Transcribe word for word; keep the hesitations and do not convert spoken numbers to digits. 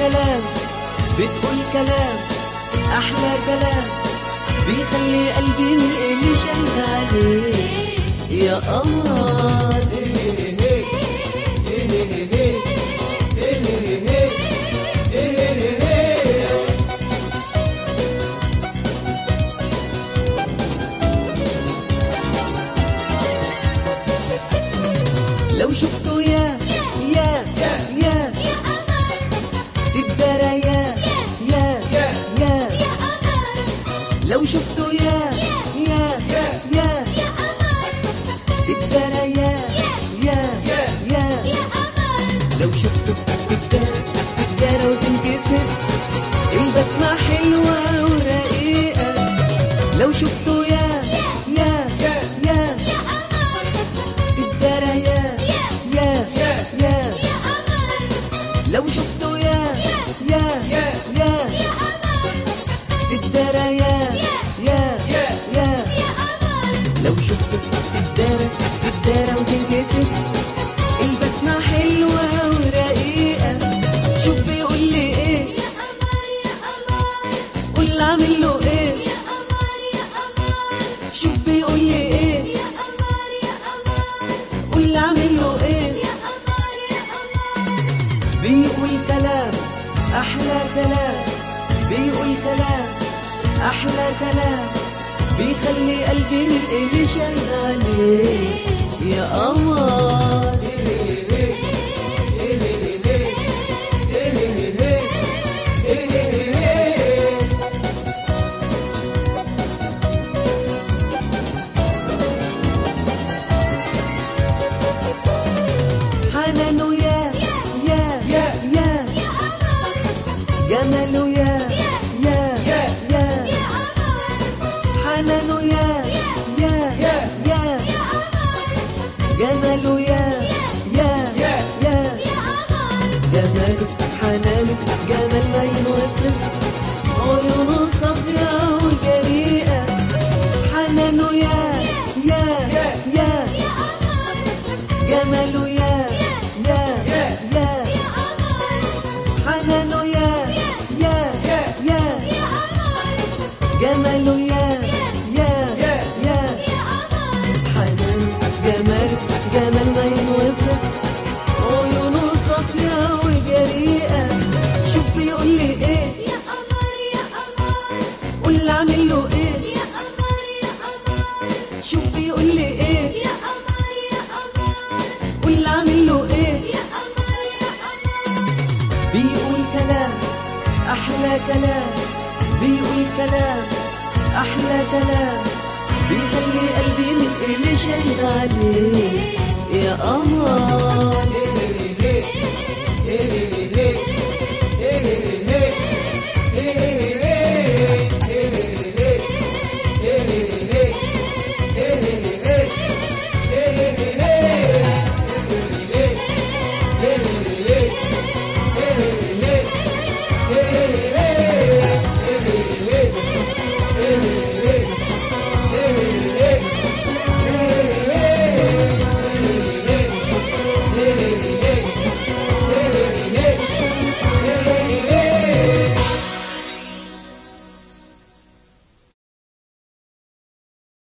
كلام، بتقول كلام أحلى كلام، بيخلي قلبي من اللي شايل عليه يا قمر. لو شفته يا يا يا تدرى يا يا يا لو شفته يا يا يا تدرى يا يا يا لو شفته تدرى تدرى وتنكسر البسمة حلوة ورقيقة. لو شفته يا يا يا تدرى يا يا يا لو شفته يا يا يا تدرى يا يا يا لو شفته تدرى تدرى وتنكسر البسمة حلوة ورقيقة. شوف بيقول لي ايه يا قمر يا قمر، قول اعمل له ايه يا قمر يا قمر، شوف بيقول لي ايه يا قمر يا قمر، قول اعمل له ايه. يا قمر يا قمر، بيقول كلام أحلى كلام، بيقول كلام أحلى كلام، بيخلي قلبي من اللي شايل عليه يا قمر. حنانه يا يا يا يا جماله يا يا يا حنانه يا يا يا جماله يا يا يا جماله حنانه جمال ما ينوصف، عيونه صافية وجريئة. حنانه يا يا يا جماله يا يا يا حنانه يا يا يا جماله يا يا يا حنان جمال جمال ما ينوصف، عيونه صافية وجريئة. شوف بيقول لي ايه يا قمر يا قمر، قول اعمل له ايه. يا قمر يا قمر، شوف بيقول لي ايه يا قمر يا قمر، قول اعمل له ايه. يا قمر يا قمر، بيقول كلام أحلى كلام، بيقول كلام أحلى كلام، بيخلي قلبي من اللي شايل عليه يا قمر.